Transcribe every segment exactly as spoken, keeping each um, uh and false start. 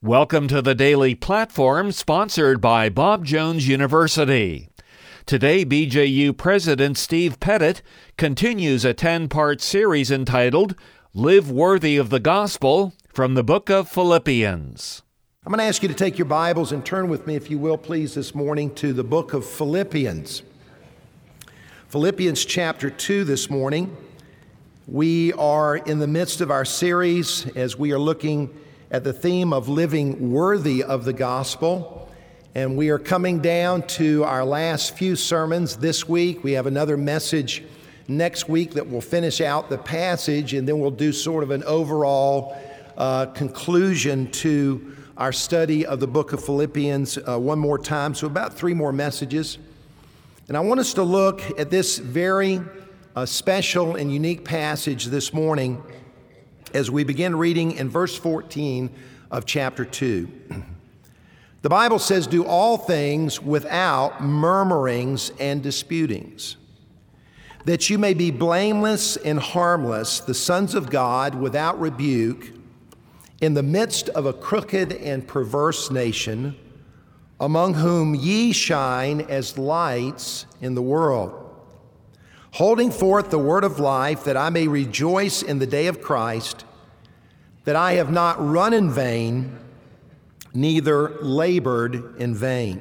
Welcome to the Daily Platform, sponsored by Bob Jones University. Today, B J U President Steve Pettit continues a ten-part series entitled Live Worthy of the Gospel from the book of Philippians. I'm going to ask you to take your Bibles and turn with me, if you will, please, this morning to the book of Philippians. Philippians chapter two this morning. We are in the midst of our series as we are looking at the theme of living worthy of the gospel. And we are coming down to our last few sermons this week. We have another message next week that will finish out the passage, and then we'll do sort of an overall uh, conclusion to our study of the book of Philippians uh, one more time. So about three more messages. And I want us to look at this very uh, special and unique passage this morning as we begin reading in verse fourteen of chapter two. The Bible says, "Do all things without murmurings and disputings, that you may be blameless and harmless, the sons of God without rebuke, in the midst of a crooked and perverse nation, among whom ye shine as lights in the world, holding forth the word of life, that I may rejoice in the day of Christ, that I have not run in vain, neither labored in vain."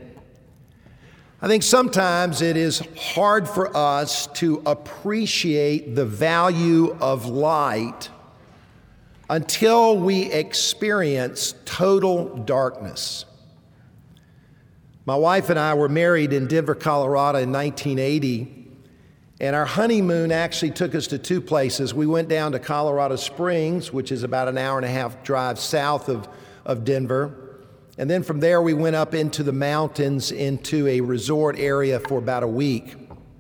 I think sometimes it is hard for us to appreciate the value of light until we experience total darkness. My wife and I were married in Denver, Colorado in nineteen eighty. And our honeymoon actually took us to two places. We went down to Colorado Springs, which is about an hour and a half drive south of, of Denver. And then from there, we went up into the mountains into a resort area for about a week.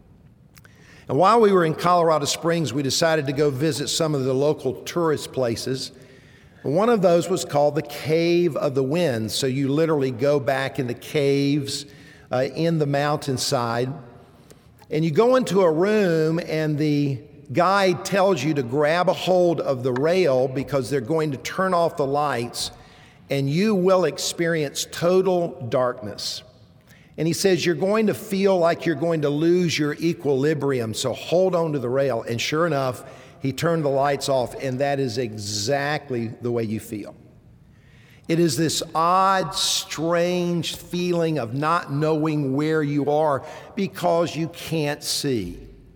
And while we were in Colorado Springs, we decided to go visit some of the local tourist places. One of those was called the Cave of the Winds. So you literally go back in the caves uh, in the mountainside. And you go into a room and the guide tells you to grab a hold of the rail because they're going to turn off the lights and you will experience total darkness. And he says you're going to feel like you're going to lose your equilibrium, so hold on to the rail. And sure enough, he turned the lights off, and that is exactly the way you feel. It is this odd, strange feeling of not knowing where you are because you can't see.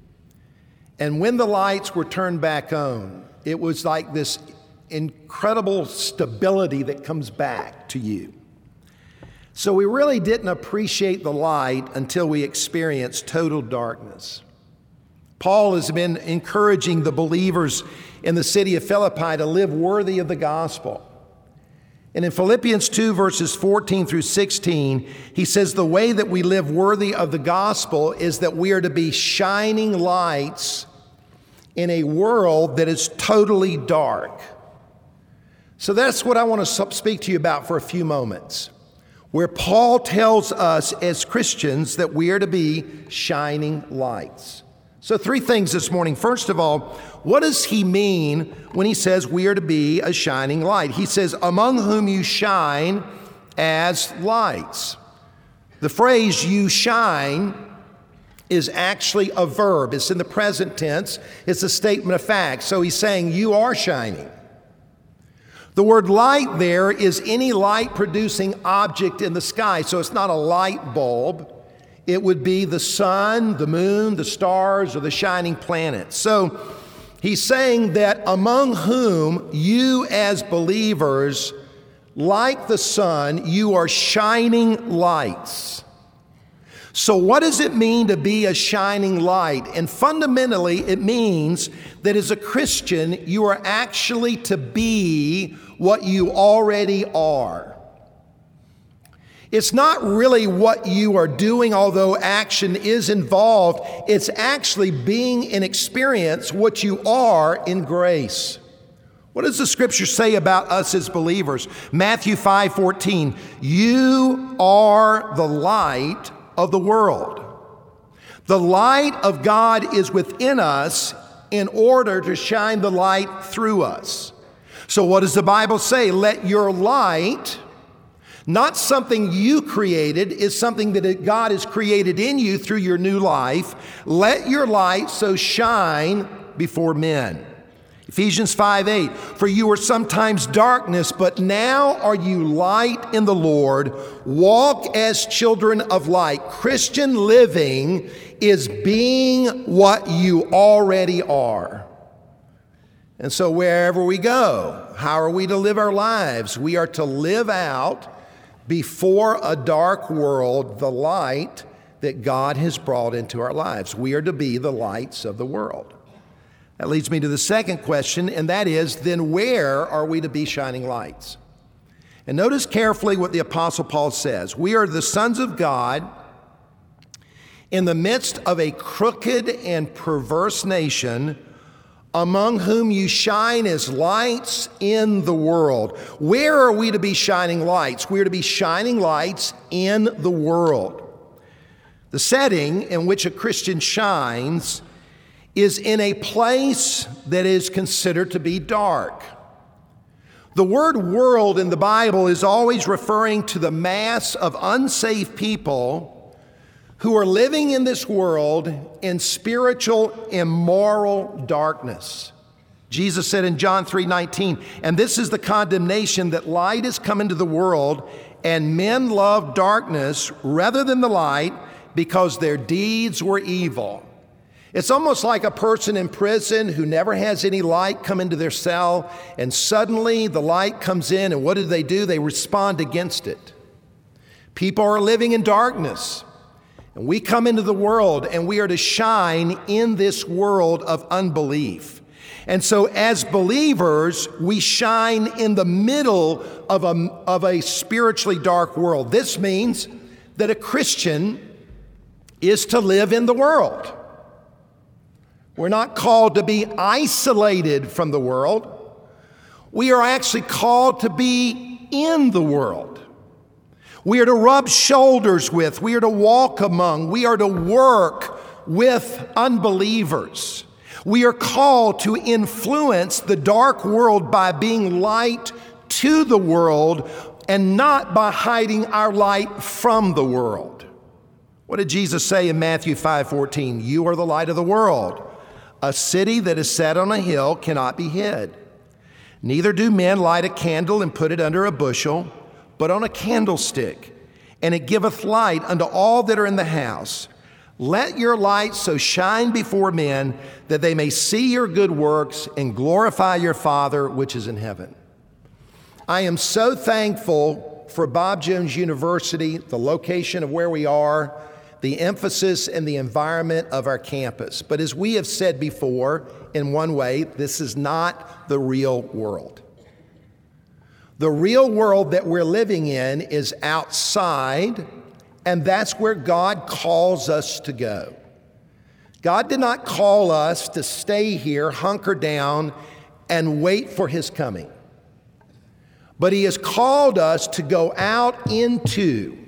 And when the lights were turned back on, it was like this incredible stability that comes back to you. So we really didn't appreciate the light until we experienced total darkness. Paul has been encouraging the believers in the city of Philippi to live worthy of the gospel. And in Philippians two, verses fourteen through sixteen, he says the way that we live worthy of the gospel is that we are to be shining lights in a world that is totally dark. So that's what I want to speak to you about for a few moments, where Paul tells us as Christians that we are to be shining lights. So three things this morning. First of all, what does he mean when he says we are to be a shining light? He says, among whom you shine as lights. The phrase you shine is actually a verb. It's in the present tense. It's a statement of fact. So he's saying you are shining. The word light there is any light-producing object in the sky. So it's not a light bulb. It would be the sun, the moon, the stars, or the shining planets. So he's saying that among whom you as believers, like the sun, you are shining lights. So what does it mean to be a shining light? And fundamentally, it means that as a Christian, you are actually to be what you already are. It's not really what you are doing, although action is involved. It's actually being and experience what you are in grace. What does the scripture say about us as believers? Matthew five fourteen, you are the light of the world. The light of God is within us in order to shine the light through us. So what does the Bible say? Let your light Not something you created, is something that God has created in you through your new life. Let your light so shine before men. Ephesians five eight, for you were sometimes darkness, but now are you light in the Lord. Walk as children of light. Christian living is being what you already are. And so wherever we go, how are we to live our lives? We are to live out before a dark world the light that God has brought into our lives. We are to be the lights of the world. That leads me to the second question, and that is, then where are we to be shining lights? And notice carefully what the Apostle Paul says. We are the sons of God in the midst of a crooked and perverse nation, among whom you shine as lights in the world. Where are we to be shining lights? We are to be shining lights in the world. The setting in which a Christian shines is in a place that is considered to be dark. The word world in the Bible is always referring to the mass of unsaved people who are living in this world in spiritual, immoral darkness. Jesus said in John three nineteen, and this is the condemnation, that light has come into the world, and men love darkness rather than the light, because their deeds were evil. It's almost like a person in prison who never has any light come into their cell, and suddenly the light comes in, and what do they do? They respond against it. People are living in darkness, and we come into the world, and we are to shine in this world of unbelief. And so as believers, we shine in the middle of a, of a spiritually dark world. This means that a Christian is to live in the world. We're not called to be isolated from the world. We are actually called to be in the world. We are to rub shoulders with, we are to walk among, we are to work with unbelievers. We are called to influence the dark world by being light to the world and not by hiding our light from the world. What did Jesus say in Matthew five fourteen? You are the light of the world. A city that is set on a hill cannot be hid. Neither do men light a candle and put it under a bushel, but on a candlestick, and it giveth light unto all that are in the house. Let your light so shine before men that they may see your good works and glorify your Father which is in heaven. I am so thankful for Bob Jones University, the location of where we are, the emphasis and the environment of our campus. But as we have said before, in one way, this is not the real world. The real world that we're living in is outside, and that's where God calls us to go. God did not call us to stay here, hunker down, and wait for His coming. But He has called us to go out into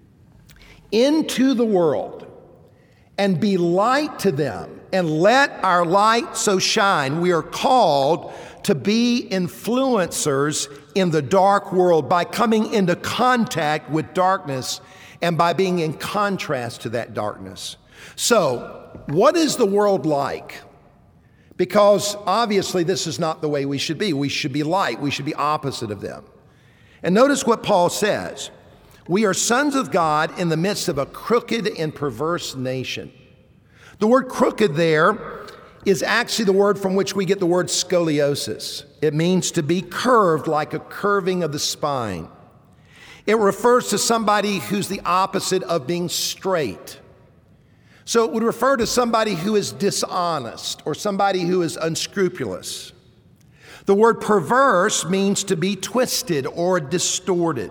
into the world and be light to them and let our light so shine. We are called to be influencers in the dark world by coming into contact with darkness and by being in contrast to that darkness. So, what is the world like? Because obviously this is not the way we should be. We should be light. We should be opposite of them. And notice what Paul says. We are sons of God in the midst of a crooked and perverse nation. The word crooked there is actually the word from which we get the word scoliosis. It means to be curved, like a curving of the spine. It refers to somebody who's the opposite of being straight. So it would refer to somebody who is dishonest or somebody who is unscrupulous. The word perverse means to be twisted or distorted.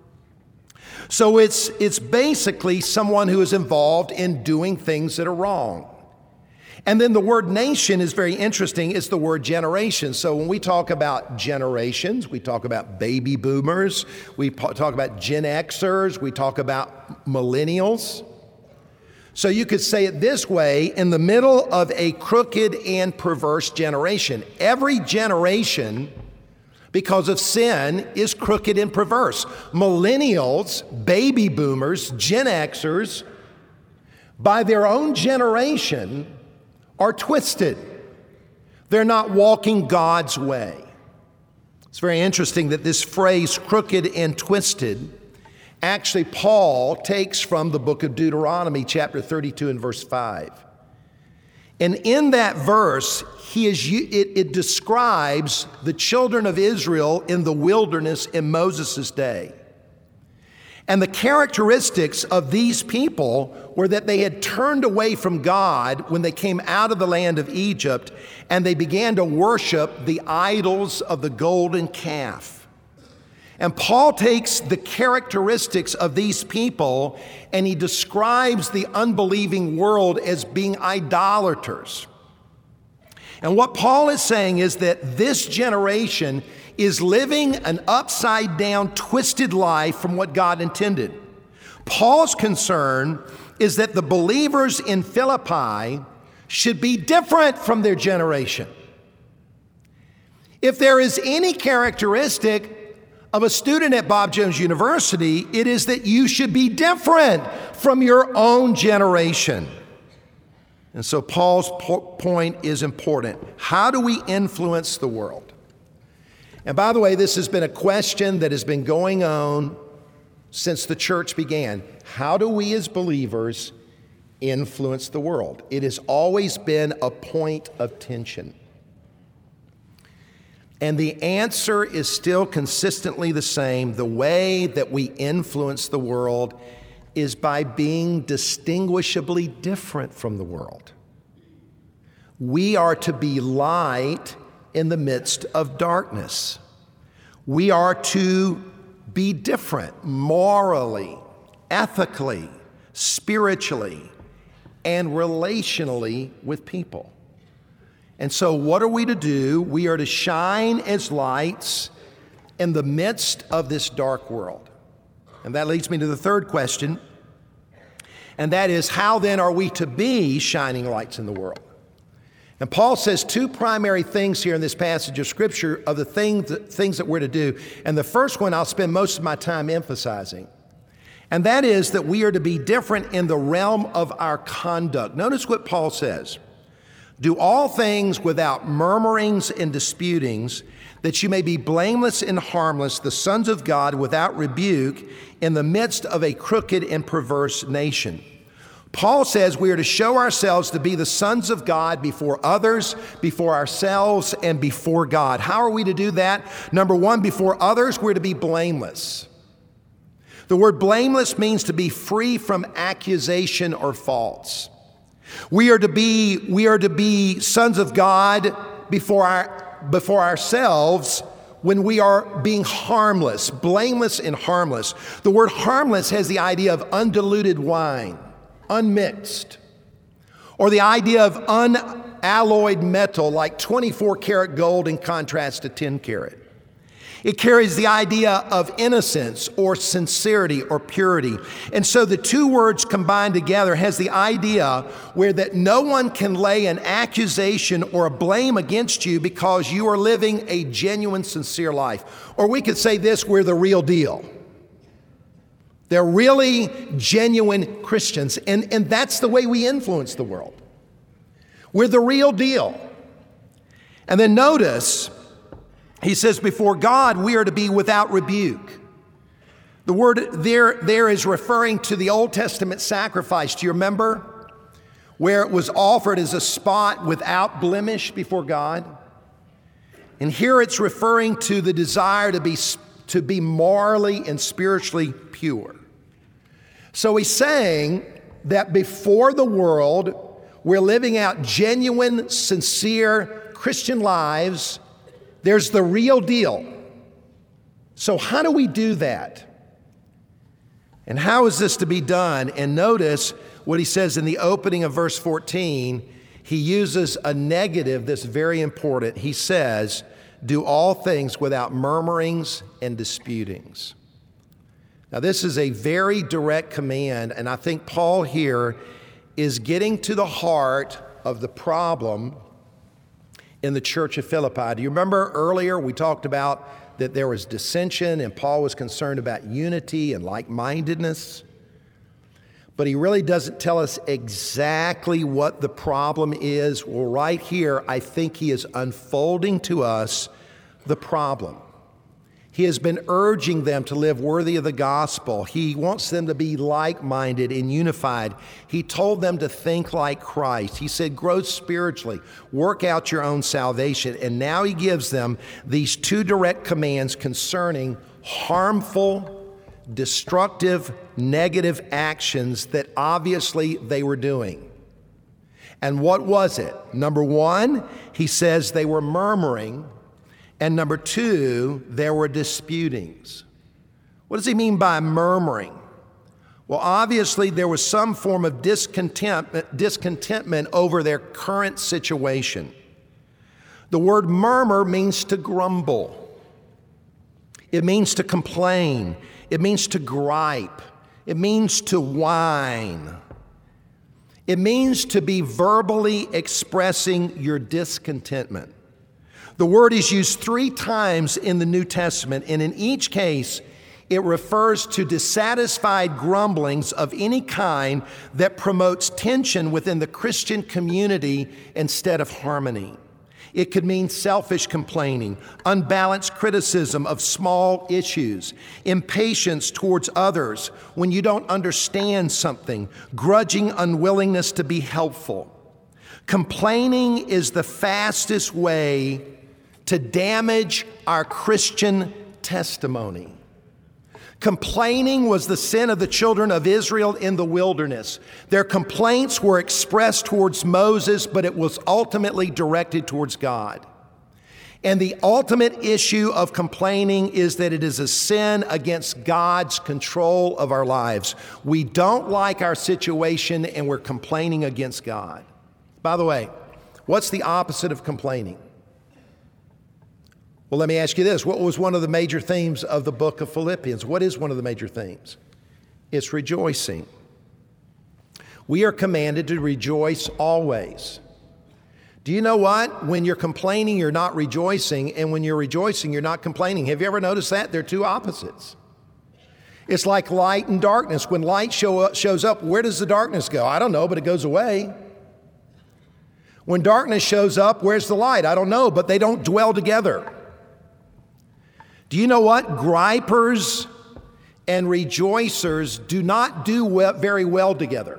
So it's, it's basically someone who is involved in doing things that are wrong. And then the word nation is very interesting. It's the word generation. So when we talk about generations, we talk about baby boomers, we talk about Gen Xers, we talk about millennials. So you could say it this way, in the middle of a crooked and perverse generation. Every generation because of sin is crooked and perverse. Millennials, baby boomers, Gen Xers, by their own generation, are twisted. They're not walking God's way. It's very interesting that this phrase, crooked and twisted, actually Paul takes from the book of Deuteronomy, chapter thirty-two and verse five. And in that verse, he is, it, it describes the children of Israel in the wilderness in Moses' day. And the characteristics of these people were that they had turned away from God when they came out of the land of Egypt, and they began to worship the idols of the golden calf. And Paul takes the characteristics of these people and he describes the unbelieving world as being idolaters. And what Paul is saying is that this generation is living an upside down, twisted life from what God intended. Paul's concern is that the believers in Philippi should be different from their generation. If there is any characteristic of a student at Bob Jones University, it is that you should be different from your own generation. And so Paul's po- point is important. How do we influence the world? And by the way, this has been a question that has been going on since the church began. How do we as believers influence the world? It has always been a point of tension. And the answer is still consistently the same. The way that we influence the world is by being distinguishably different from the world. We are to be light in the midst of darkness. We are to be different morally, ethically, spiritually, and relationally with people. And so what are we to do? We are to shine as lights in the midst of this dark world. And that leads me to the third question, and that is, how then are we to be shining lights in the world? And Paul says two primary things here in this passage of Scripture of the things that, things that we're to do. And the first one I'll spend most of my time emphasizing. And that is that we are to be different in the realm of our conduct. Notice what Paul says. Do all things without murmurings and disputings, that you may be blameless and harmless, the sons of God without rebuke, in the midst of a crooked and perverse nation. Paul says we are to show ourselves to be the sons of God before others, before ourselves, and before God. How are we to do that? Number one, before others, we're to be blameless. The word blameless means to be free from accusation or faults. We are to be, we are to be sons of God before our, before ourselves when we are being harmless, blameless and harmless. The word harmless has the idea of undiluted wine, unmixed, or the idea of unalloyed metal like twenty-four karat gold in contrast to ten karat. It carries the idea of innocence or sincerity or purity. And so the two words combined together has the idea where that no one can lay an accusation or a blame against you because you are living a genuine, sincere life. Or we could say this, we're the real deal. They're really genuine Christians. And, and that's the way we influence the world. We're the real deal. And then notice, he says, before God, we are to be without rebuke. The word there, there is referring to the Old Testament sacrifice. Do you remember? Where it was offered as a spot without blemish before God. And here it's referring to the desire to be, to be morally and spiritually pure. So he's saying that before the world, we're living out genuine, sincere Christian lives. There's the real deal. So how do we do that? And how is this to be done? And notice what he says in the opening of verse fourteen. He uses a negative that's very important. He says, do all things without murmurings and disputings. Now this is a very direct command, and I think Paul here is getting to the heart of the problem in the church of Philippi. Do you remember earlier we talked about that there was dissension and Paul was concerned about unity and like-mindedness. But he really doesn't tell us exactly what the problem is. Well, right here, I think he is unfolding to us the problem. He has been urging them to live worthy of the gospel. He wants them to be like-minded and unified. He told them to think like Christ. He said, grow spiritually, work out your own salvation. And now he gives them these two direct commands concerning harmful, destructive, negative actions that obviously they were doing. And what was it? Number one, he says they were murmuring. And number two, there were disputings. What does he mean by murmuring? Well, obviously there was some form of discontentment, discontentment over their current situation. The word murmur means to grumble. It means to complain. It means to gripe. It means to whine. It means to be verbally expressing your discontentment. The word is used three times in the New Testament, and in each case, it refers to dissatisfied grumblings of any kind that promotes tension within the Christian community instead of harmony. It could mean selfish complaining, unbalanced criticism of small issues, impatience towards others when you don't understand something, grudging unwillingness to be helpful. Complaining is the fastest way to damage our Christian testimony. Complaining was the sin of the children of Israel in the wilderness. Their complaints were expressed towards Moses, but it was ultimately directed towards God. And the ultimate issue of complaining is that it is a sin against God's control of our lives. We don't like our situation and we're complaining against God. By the way, what's the opposite of complaining? Well, let me ask you this. What was one of the major themes of the book of Philippians? What is one of the major themes? It's rejoicing. We are commanded to rejoice always. Do you know what? When you're complaining, you're not rejoicing, and when you're rejoicing, you're not complaining. Have you ever noticed that? They're two opposites. It's like light and darkness. When light show up, shows up, where does the darkness go? I don't know, but it goes away. When darkness shows up, where's the light? I don't know, but they don't dwell together. Do you know what? Gripers and rejoicers do not do well, very well together.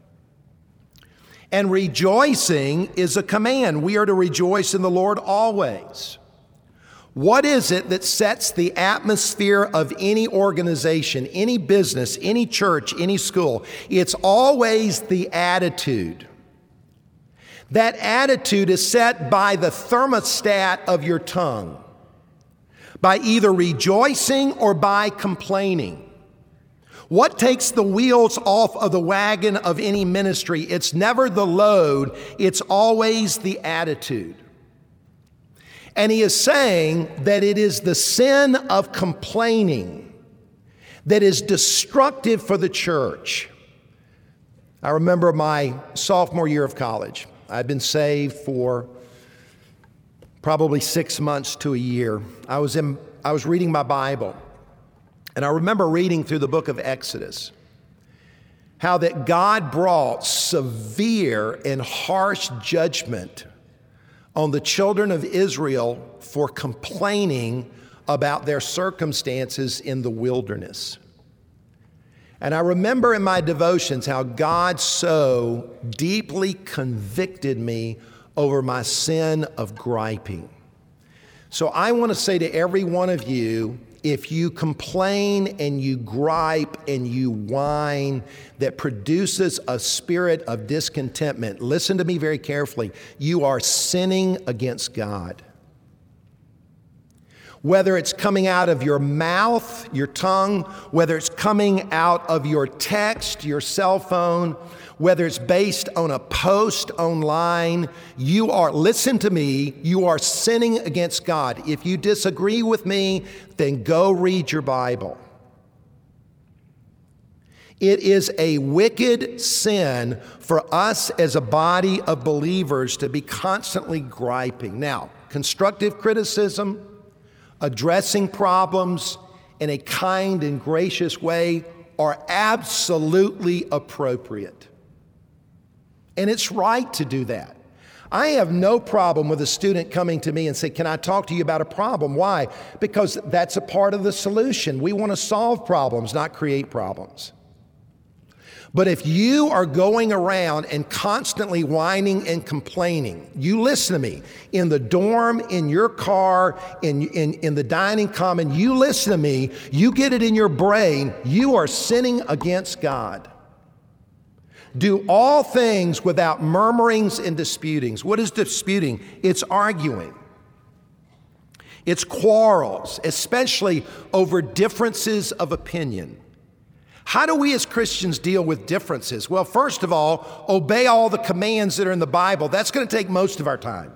And rejoicing is a command. We are to rejoice in the Lord always. What is it that sets the atmosphere of any organization, any business, any church, any school? It's always the attitude. That attitude is set by the thermostat of your tongue, by either rejoicing or by complaining. What takes the wheels off of the wagon of any ministry? It's never the load, it's always the attitude. And he is saying that it is the sin of complaining that is destructive for the church. I remember my sophomore year of college. I'd been saved for probably six months to a year. I was in, I was reading my Bible, and I remember reading through the book of Exodus how that God brought severe and harsh judgment on the children of Israel for complaining about their circumstances in the wilderness. And I remember in my devotions how God so deeply convicted me over my sin of griping. So I want to say to every one of you, if you complain and you gripe and you whine that produces a spirit of discontentment, listen to me very carefully. You are sinning against God. Whether it's coming out of your mouth, your tongue, whether it's coming out of your text, your cell phone, whether it's based on a post online, you are, listen to me, you are sinning against God. If you disagree with me, then go read your Bible. It is a wicked sin for us as a body of believers to be constantly griping. Now, constructive criticism, addressing problems in a kind and gracious way are absolutely appropriate. And it's right to do that. I have no problem with a student coming to me and say, can I talk to you about a problem? Why? Because that's a part of the solution. We want to solve problems, not create problems. But if you are going around and constantly whining and complaining, you listen to me, in the dorm, in your car, in, in, in the dining common, you listen to me, you get it in your brain, you are sinning against God. Do all things without murmurings and disputings. What is disputing? It's arguing. It's quarrels, especially over differences of opinion. How do we as Christians deal with differences? Well, first of all, obey all the commands that are in the Bible. That's going to take most of our time.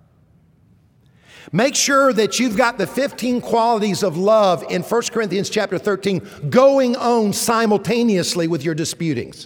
Make sure that you've got the fifteen qualities of love in First Corinthians chapter thirteen going on simultaneously with your disputings.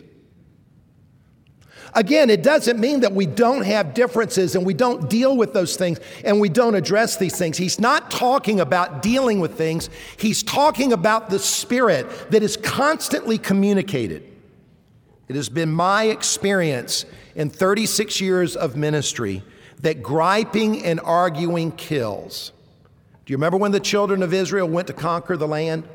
Again, it doesn't mean that we don't have differences and we don't deal with those things and we don't address these things. He's not talking about dealing with things. He's talking about the spirit that is constantly communicated. It has been my experience in thirty-six years of ministry that griping and arguing kills. Do you remember when the children of Israel went to conquer the land?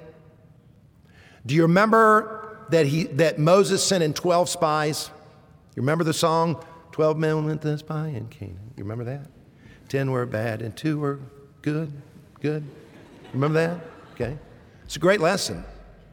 Do you remember that he that Moses sent in twelve spies? You remember the song, twelve men went to spy in Canaan? You remember that? ten were bad and two were good, good. Remember that? Okay. It's a great lesson.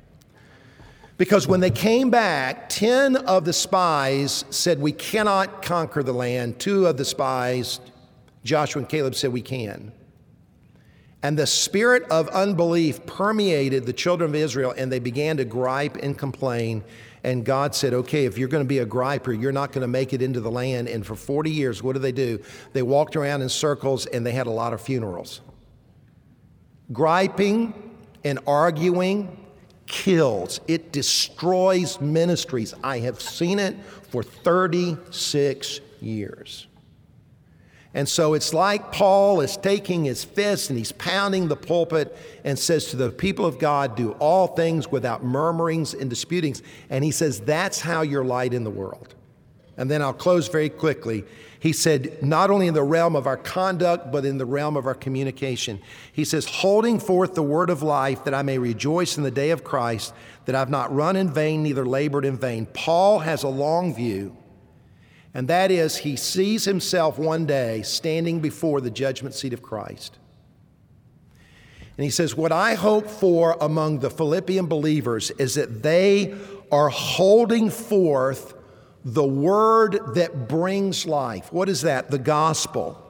Because when they came back, ten of the spies said, we cannot conquer the land. Two of the spies, Joshua and Caleb, said we can. And the spirit of unbelief permeated the children of Israel, and they began to gripe and complain. And God said, okay, if you're going to be a griper, you're not going to make it into the land. And for forty years, what did they do? They walked around in circles and they had a lot of funerals. Griping and arguing kills. It destroys ministries. I have seen it for thirty-six years. And so it's like Paul is taking his fist and he's pounding the pulpit and says to the people of God, do all things without murmurings and disputings. And he says, that's how you're light in the world. And then I'll close very quickly. He said, not only in the realm of our conduct, but in the realm of our communication. He says, holding forth the word of life, that I may rejoice in the day of Christ, that I've not run in vain, neither labored in vain. Paul has a long view. And that is, he sees himself one day standing before the judgment seat of Christ. And he says, what I hope for among the Philippian believers is that they are holding forth the word that brings life. What is that? The gospel.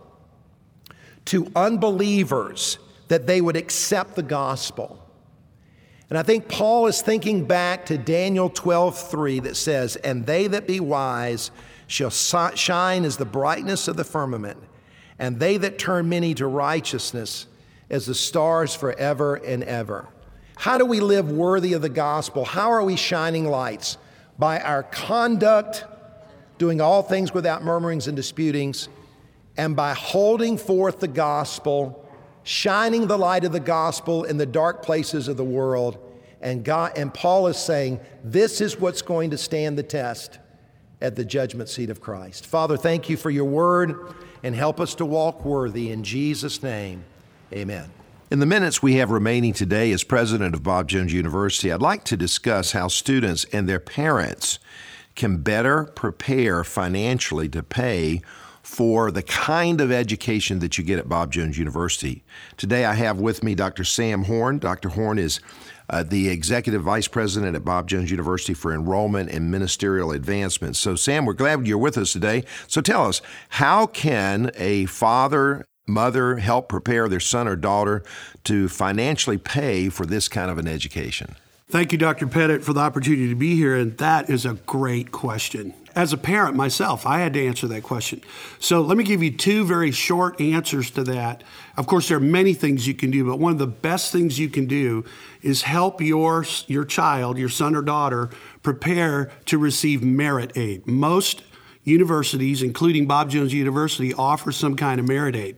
To unbelievers, that they would accept the gospel. And I think Paul is thinking back to Daniel twelve three that says, and they that be wise shall shine as the brightness of the firmament, and they that turn many to righteousness as the stars forever and ever. How do we live worthy of the gospel? How are we shining lights? By our conduct, doing all things without murmurings and disputings, and by holding forth the gospel, shining the light of the gospel in the dark places of the world. And God, and Paul is saying, this is what's going to stand the test at the judgment seat of Christ. Father, thank you for your word, and help us to walk worthy. In Jesus' name, amen. In the minutes we have remaining today as president of Bob Jones University, I'd like to discuss how students and their parents can better prepare financially to pay for the kind of education that you get at Bob Jones University. Today I have with me Doctor Sam Horn. Doctor Horn is uh, the Executive Vice President at Bob Jones University for Enrollment and Ministerial Advancement. So Sam, we're glad you're with us today. So tell us, how can a father, mother help prepare their son or daughter to financially pay for this kind of an education? Thank you, Doctor Pettit, for the opportunity to be here, and that is a great question. As a parent myself, I had to answer that question. So let me give you two very short answers to that. Of course, there are many things you can do, but one of the best things you can do is help your, your child, your son or daughter, prepare to receive merit aid. Most universities, including Bob Jones University, offer some kind of merit aid.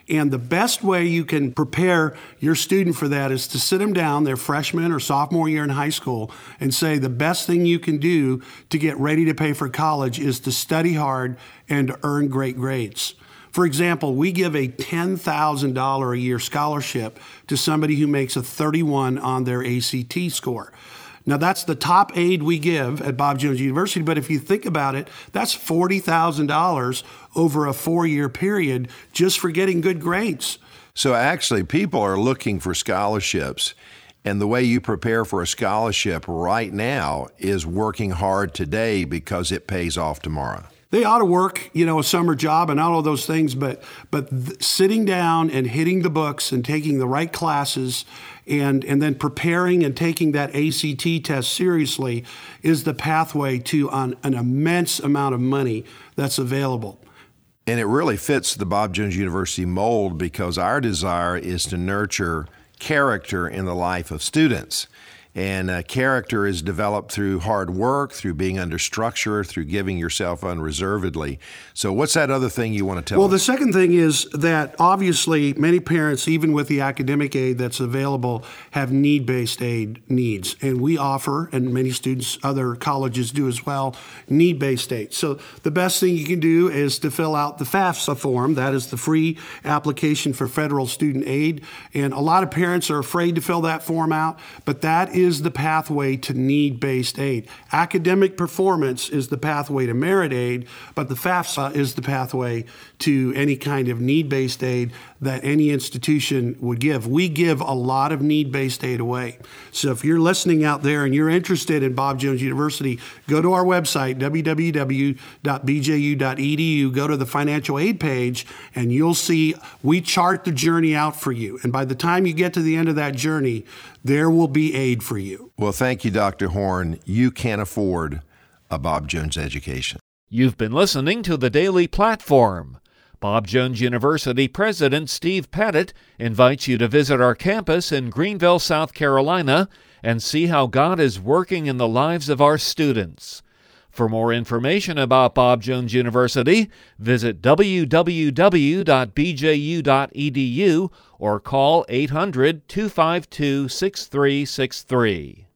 And the best way you can prepare your student for that is to sit them down, their freshman or sophomore year in high school, and say the best thing you can do to get ready to pay for college is to study hard and to earn great grades. For example, we give a ten thousand dollars a year scholarship to somebody who makes a thirty-one on their A C T score. Now, that's the top aid we give at Bob Jones University, but if you think about it, that's forty thousand dollars over a four-year period just for getting good grades. So actually, people are looking for scholarships, and the way you prepare for a scholarship right now is working hard today because it pays off tomorrow. They ought to work, you know, a summer job and all of those things, but but th- sitting down and hitting the books and taking the right classes and and then preparing and taking that A C T test seriously is the pathway to an, an immense amount of money that's available. And it really fits the Bob Jones University mold because our desire is to nurture character in the life of students. And uh, character is developed through hard work, through being under structure, through giving yourself unreservedly. So what's that other thing you want to tell Well, us? the second thing is that obviously many parents, even with the academic aid that's available, have need-based aid needs. And we offer, and many students, other colleges do as well, need-based aid. So the best thing you can do is to fill out the FAFSA form. That is the free application for federal student aid. And a lot of parents are afraid to fill that form out, but that is is the pathway to need-based aid. Academic performance is the pathway to merit aid, but the FAFSA is the pathway to any kind of need-based aid that any institution would give. We give a lot of need-based aid away. So if you're listening out there and you're interested in Bob Jones University, go to our website, w w w dot b j u dot e d u, go to the financial aid page, and you'll see we chart the journey out for you. And by the time you get to the end of that journey, there will be aid for you. Well, thank you, Doctor Horn. You can afford a Bob Jones education. You've been listening to The Daily Platform. Bob Jones University President Steve Pettit invites you to visit our campus in Greenville, South Carolina, and see how God is working in the lives of our students. For more information about Bob Jones University, visit w w w dot b j u dot e d u or call eight hundred, two five two, six three six three.